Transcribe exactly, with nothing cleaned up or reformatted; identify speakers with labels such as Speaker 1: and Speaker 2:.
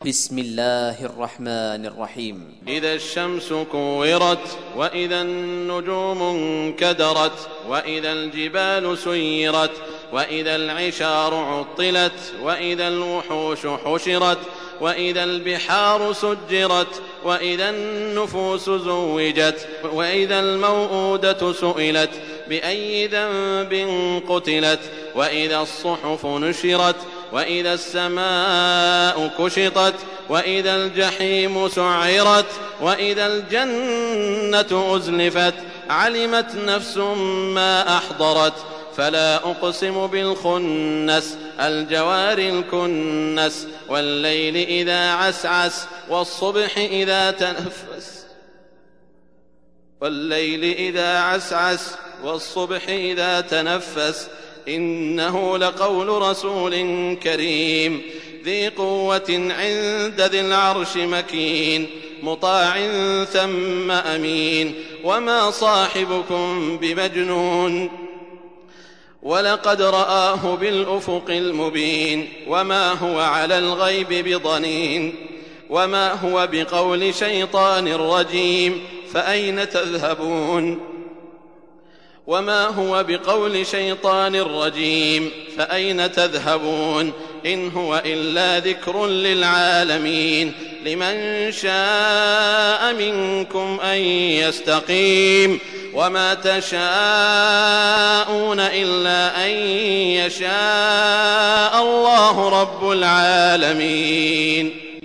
Speaker 1: بسم الله الرحمن الرحيم.
Speaker 2: إذا الشمس كورت وإذا النجوم انكدرت وإذا الجبال سيرت وإذا العشار عطلت وإذا الوحوش حشرت وإذا البحار سجرت وإذا النفوس زوجت وإذا الموءودة سئلت بأي ذنب قتلت وإذا الصحف نشرت وإذا السماء كشطت وإذا الجحيم سعرت وإذا الجنة أزلفت علمت نفس ما أحضرت فلا أقسم بالخنس الجوار الكنس والليل إذا عسعس والصبح إذا تنفس والليل إذا عسعس والصبح إذا تنفس إنه لقول رسول كريم ذي قوة عند ذي العرش مكين مطاع ثم أمين وما صاحبكم بمجنون ولقد رآه بالأفق المبين وما هو على الغيب بضنين وما هو بقول شيطان رجيم فأين تذهبون وما هو بقول شيطان رجيم فأين تذهبون إن هو إلا ذكر للعالمين لمن شاء منكم أن يستقيم وما تشاءون إلا أن يشاء الله رب العالمين.